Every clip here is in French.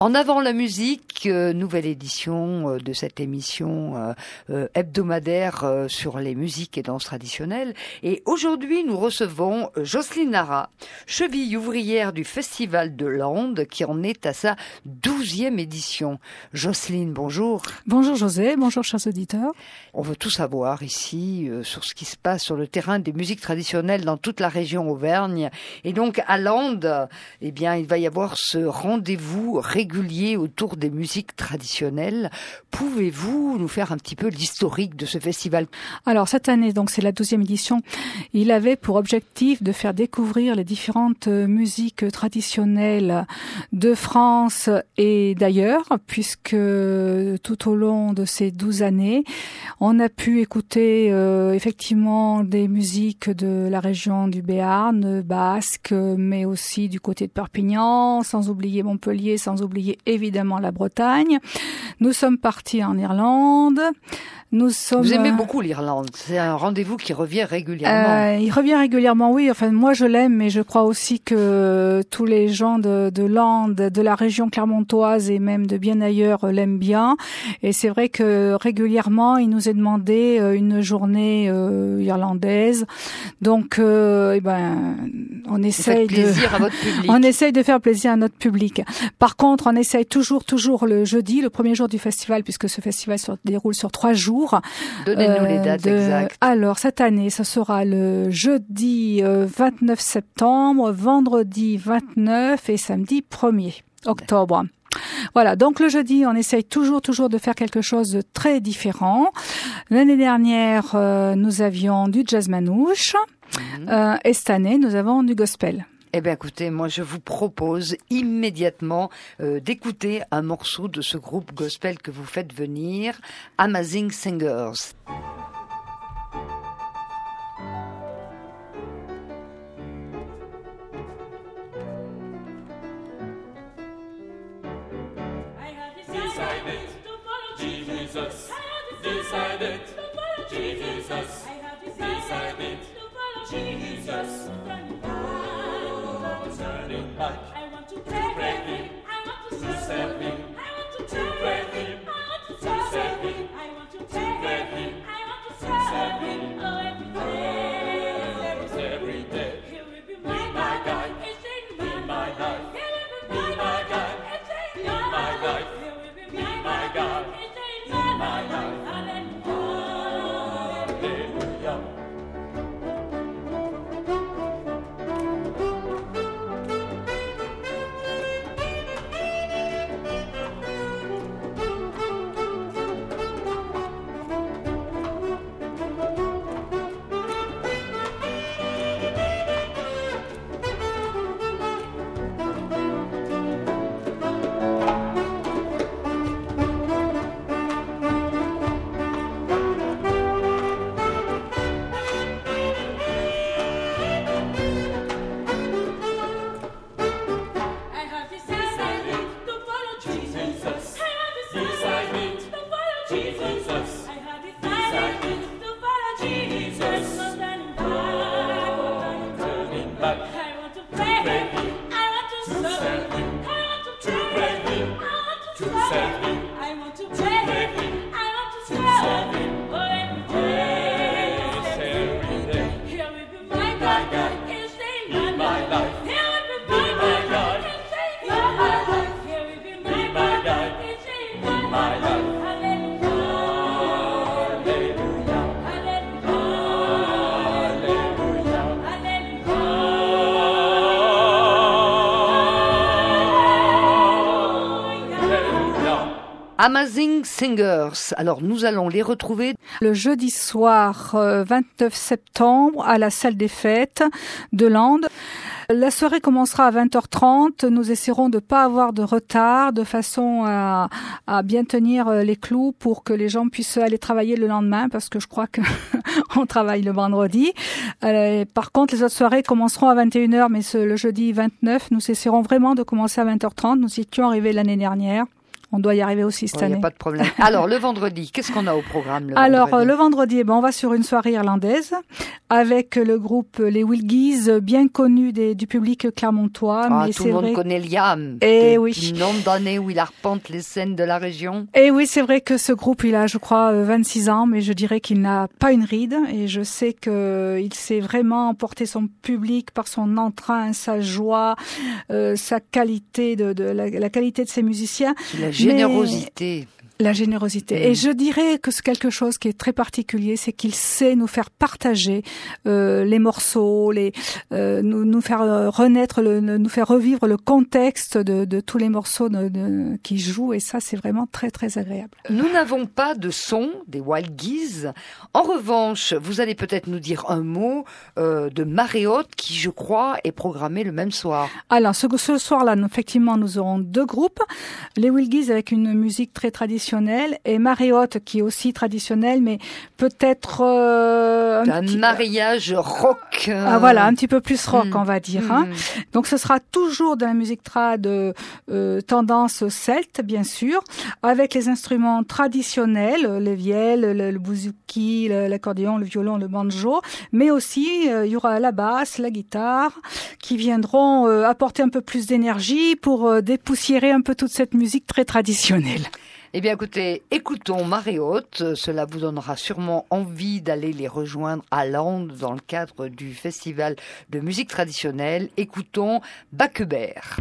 En avant la musique, nouvelle édition de cette émission hebdomadaire sur les musiques et danses traditionnelles. Et aujourd'hui, nous recevons Jocelyne Nara, cheville ouvrière du Festival de Landes, qui en est à sa 12e édition. Jocelyne, bonjour. Bonjour José, bonjour chers auditeurs. On veut tout savoir ici sur ce qui se passe sur le terrain des musiques traditionnelles dans toute la région Auvergne. Et donc à Landes, eh bien, il va y avoir ce rendez-vous régulier autour des musiques traditionnelles. Pouvez-vous nous faire un petit peu l'historique de ce festival? Alors cette année, donc c'est la 12e édition, il avait pour objectif de faire découvrir les différentes musiques traditionnelles de France et d'ailleurs, puisque tout au long de ces 12 années, on a pu écouter effectivement des musiques de la région du Béarn, basque, mais aussi du côté de Perpignan, sans oublier Montpellier, sans oublier évidemment la Bretagne. Nous sommes partis en Irlande. Vous aimez beaucoup l'Irlande. C'est un rendez-vous qui revient régulièrement. Il revient régulièrement, oui. Enfin, moi, je l'aime, mais je crois aussi que tous les gens de Landes, de la région clermontoise et même de bien ailleurs l'aiment bien. Et c'est vrai que régulièrement, il nous est demandé une journée irlandaise. Donc, on essaye on essaye de faire plaisir à notre public. Par contre, on essaye toujours le jeudi, le premier jour du festival, puisque ce festival se déroule sur 3 jours. Donnez-nous les dates exactes. Alors, cette année, ça sera le jeudi 29 septembre, vendredi 29 et samedi 1er octobre. Voilà, donc le jeudi, on essaye toujours de faire quelque chose de très différent. L'année dernière, nous avions du jazz manouche et cette année, nous avons du gospel. Eh bien, écoutez, moi, je vous propose immédiatement d'écouter un morceau de ce groupe gospel que vous faites venir, Amazing Singers. I want to pray him, I want to serve him, I want to pray him, I want to serve him, I want to pray him, I want to serve him, oh every day, he will be my guide, be my life, he will be my guide, be my life, he will be my guide, be my life, Amazing Singers. Alors, nous allons les retrouver le jeudi soir 29 septembre à la salle des fêtes de Landes. La soirée commencera à 20h30. Nous essaierons de pas avoir de retard, de façon à bien tenir les clous pour que les gens puissent aller travailler le lendemain, parce que je crois que on travaille le vendredi. Par contre, les autres soirées commenceront à 21h, mais le jeudi 29, nous essaierons vraiment de commencer à 20h30. Nous y étions arrivés l'année dernière. On doit y arriver aussi cette Il n'y année. a pas de problème. Alors, le vendredi, qu'est-ce qu'on a au programme Le vendredi, on va sur une soirée irlandaise avec le groupe Les Wilgies, bien connu du public clermontois. Mais tout le monde connaît Liam. Et oui. Une nombre d'années où il arpente les scènes de la région. Et oui, c'est vrai que ce groupe, il a, je crois, 26 ans, mais je dirais qu'il n'a pas une ride. Et je sais qu'il sait vraiment emporter son public par son entrain, sa joie, sa qualité, la qualité de ses musiciens. La générosité. La générosité. Et je dirais que c'est quelque chose qui est très particulier, c'est qu'il sait nous faire partager les morceaux, nous faire renaître, nous faire revivre le contexte de tous les morceaux qui jouent. Et ça, c'est vraiment très, très agréable. Nous n'avons pas de son des Wild Geese. En revanche, vous allez peut-être nous dire un mot de Marée Haute qui, je crois, est programmé le même soir. Alors, ce soir-là, effectivement, nous aurons deux groupes. Les Wild Geese avec une musique très traditionnelle et Marée Haute qui est aussi traditionnelle, mais peut-être un mariage rock. Voilà, un petit peu plus rock, on va dire. Hein. Donc, ce sera toujours de la musique trad tendance celte, bien sûr, avec les instruments traditionnels, les vielles, le bouzouki, l'accordéon, le violon, le banjo, mais aussi il y aura la basse, la guitare, qui viendront apporter un peu plus d'énergie pour dépoussiérer un peu toute cette musique très traditionnelle. Eh bien, écoutez, écoutons Marée Haute. Cela vous donnera sûrement envie d'aller les rejoindre à Landes dans le cadre du festival de musique traditionnelle. Écoutons Backebert.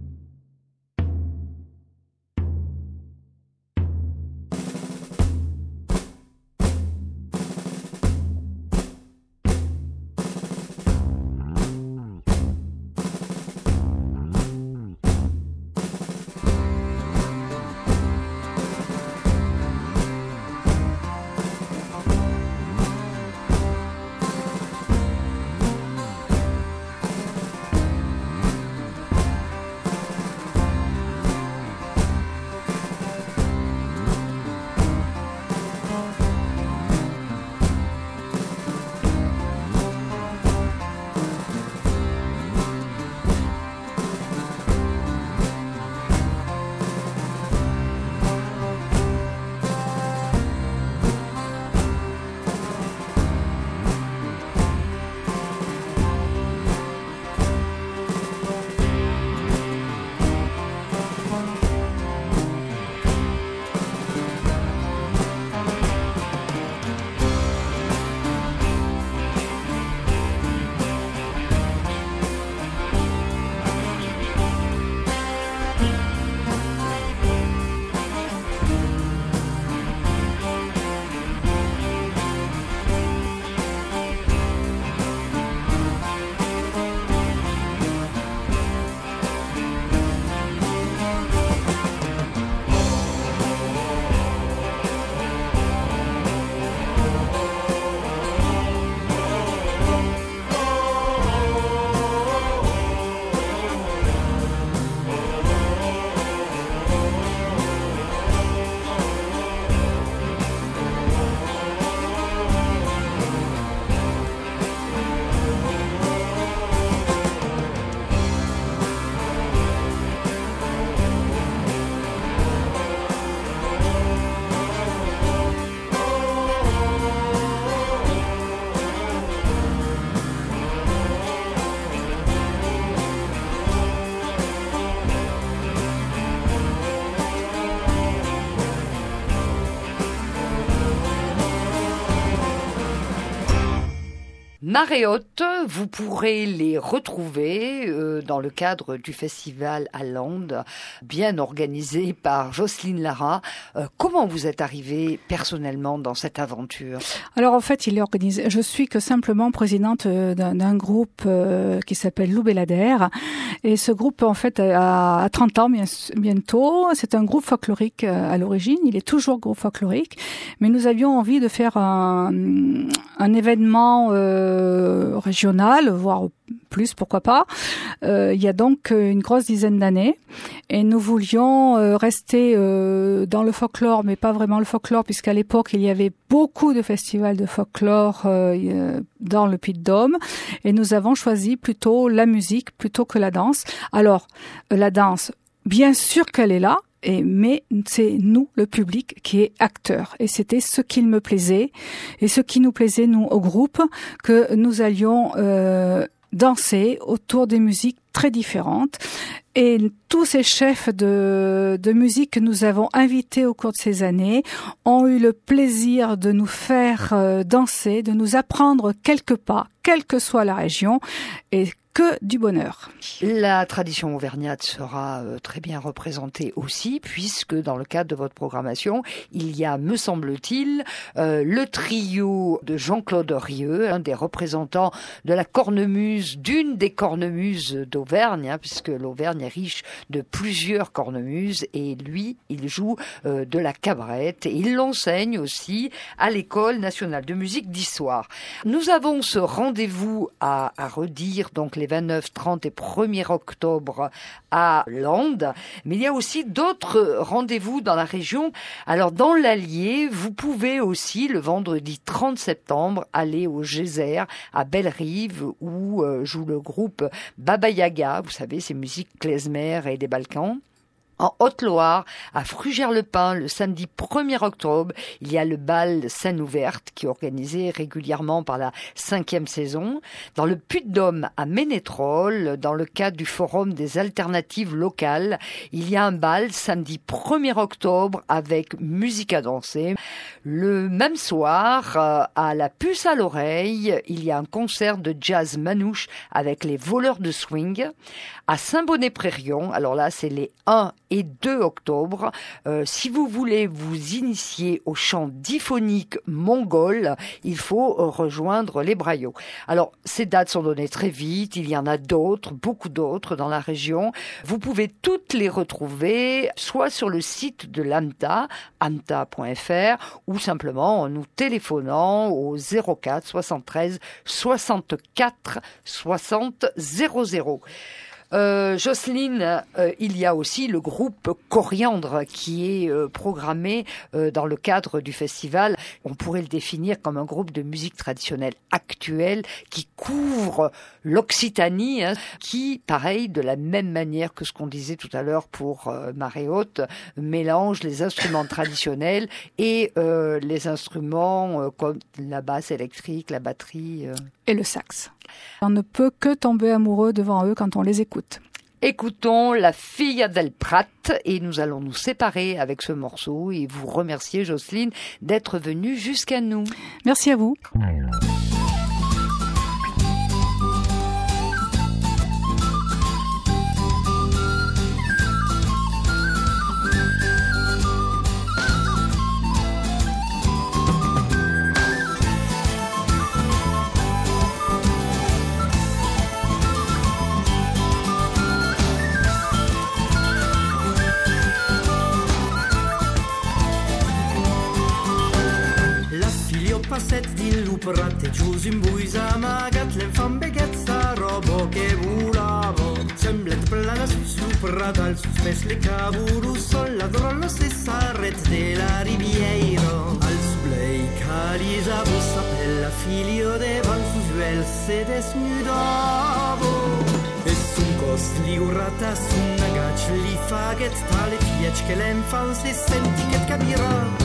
Marée Haute, vous pourrez les retrouver dans le cadre du festival à Landes, bien organisé par Jocelyne Lara. Comment vous êtes arrivée personnellement dans cette aventure? Alors en fait, il est organisé. Je suis que simplement présidente d'un groupe qui s'appelle Loubelader. Et ce groupe, en fait, a 30 ans bientôt. C'est un groupe folklorique à l'origine. Il est toujours groupe folklorique. Mais nous avions envie de faire un événement régional, voire plus, pourquoi pas. Il y a donc une grosse dizaine d'années. Et nous voulions rester dans le folklore, mais pas vraiment le folklore, puisqu'à l'époque, il y avait beaucoup de festivals de folklore dans le Puy-de-Dôme. Et nous avons choisi plutôt la musique plutôt que la danse. Alors, la danse, bien sûr qu'elle est là. mais c'est nous, le public, qui est acteur. Et c'était ce qui me plaisait, et ce qui nous plaisait, nous, au groupe, que nous allions danser autour des musiques très différentes. Et tous ces chefs de musique que nous avons invités au cours de ces années ont eu le plaisir de nous faire danser, de nous apprendre quelques pas, quelle que soit la région, et que du bonheur. La tradition auvergnate sera très bien représentée aussi, puisque dans le cadre de votre programmation, il y a, me semble-t-il, le trio de Jean-Claude Rieu, un des représentants de la cornemuse, d'une des cornemuses d'Auvergne, puisque l'Auvergne est riche de plusieurs cornemuses, et lui, il joue de la cabrette, et il l'enseigne aussi à l'École nationale de musique d'Issoire. Nous avons ce rendez-vous à redire, donc les 29, 30 et 1er octobre à Landes, mais il y a aussi d'autres rendez-vous dans la région. Alors dans l'Allier, vous pouvez aussi le vendredi 30 septembre aller au Geyser à Bellerive où joue le groupe Baba Yaga, vous savez, c'est musique klezmer et des Balkans. En Haute-Loire, à Frugères-le-Pin, le samedi 1er octobre, il y a le bal Scène ouverte qui est organisé régulièrement par la 5e saison. Dans le Puy-de-Dôme, à Ménétrol, dans le cadre du Forum des alternatives locales, il y a un bal samedi 1er octobre avec musique à danser. Le même soir, à la Puce à l'oreille, il y a un concert de jazz manouche avec les Voleurs de Swing. À Saint-Bonnet-Prérion, alors là, c'est les 1 et 2 octobre. Si vous voulez vous initier au chant diphonique mongol, il faut rejoindre les Braillots. Alors, ces dates sont données très vite. Il y en a d'autres, beaucoup d'autres dans la région. Vous pouvez toutes les retrouver soit sur le site de l'AMTA, amta.fr, ou simplement en nous téléphonant au 04 73 64 60 00. Jocelyne, il y a aussi le groupe Coriandre qui est programmé dans le cadre du festival. On pourrait le définir comme un groupe de musique traditionnelle actuelle qui couvre l'Occitanie, qui, pareil, de la même manière que ce qu'on disait tout à l'heure pour Marée Haute, mélange les instruments traditionnels et les instruments comme la basse électrique, la batterie. Et le sax. On ne peut que tomber amoureux devant eux quand on les écoute. Écoutons La Filla del Prat et nous allons nous séparer avec ce morceau et vous remercier, Jocelyne, d'être venue jusqu'à nous. Merci à vous. Passet din luprat e gius in buis amagat l'enfant beghezza robo che volavo semblet plana supra dal suspes le cavuru sol ladron lo stessa red de la riviero al sublei calisa bussa per la filio de van suel se desnudavo e sun cost li urrata sun agach li faget tale fiec che l'enfant si senti che capirà.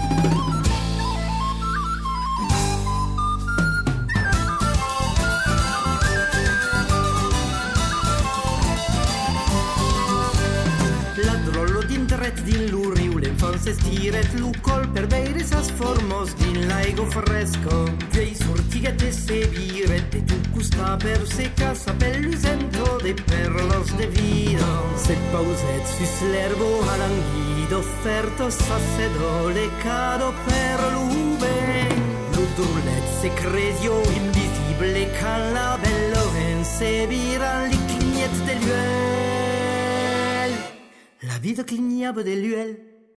Din l'uriu, l'enfant s'estiret l'ucol per beire sas formos din l'aigo fresco. Ei sortiguet e se viret de tu custa per se casa pellusento de perlos de vino. Se pauset sus l'erbo alanguido offerto sassedo le cado per l'uve. L'udrulet se credio invisible calabello en se vira li clignet de l'uel. La vida clignaba de l'uel.